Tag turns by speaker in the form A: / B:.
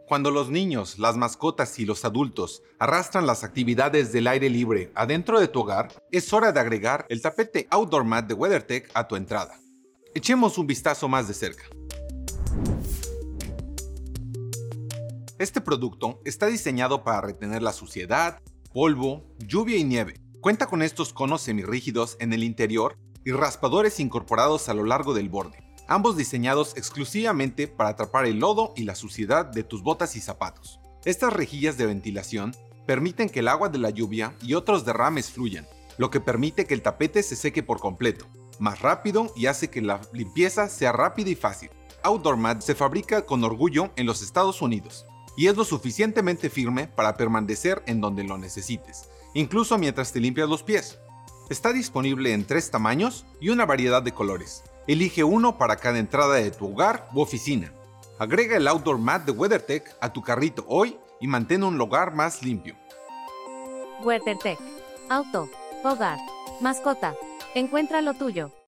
A: Cuando los niños, las mascotas y los adultos arrastran las actividades del aire libre adentro de tu hogar, es hora de agregar el tapete Outdoor Mat de WeatherTech a tu entrada. Echemos un vistazo más de cerca. Este producto está diseñado para retener la suciedad, polvo, lluvia y nieve. Cuenta con estos conos semirrígidos en el interior y raspadores incorporados a lo largo del borde, ambos diseñados exclusivamente para atrapar el lodo y la suciedad de tus botas y zapatos. Estas rejillas de ventilación permiten que el agua de la lluvia y otros derrames fluyan, lo que permite que el tapete se seque por completo, más rápido y hace que la limpieza sea rápida y fácil. Outdoor Mat se fabrica con orgullo en los Estados Unidos y es lo suficientemente firme para permanecer en donde lo necesites, incluso mientras te limpias los pies. Está disponible en 3 tamaños y una variedad de colores. Elige uno para cada entrada de tu hogar u oficina. Agrega el Outdoor Mat de WeatherTech a tu carrito hoy y mantén un hogar más limpio.
B: WeatherTech. Auto, hogar, mascota. Encuentra lo tuyo.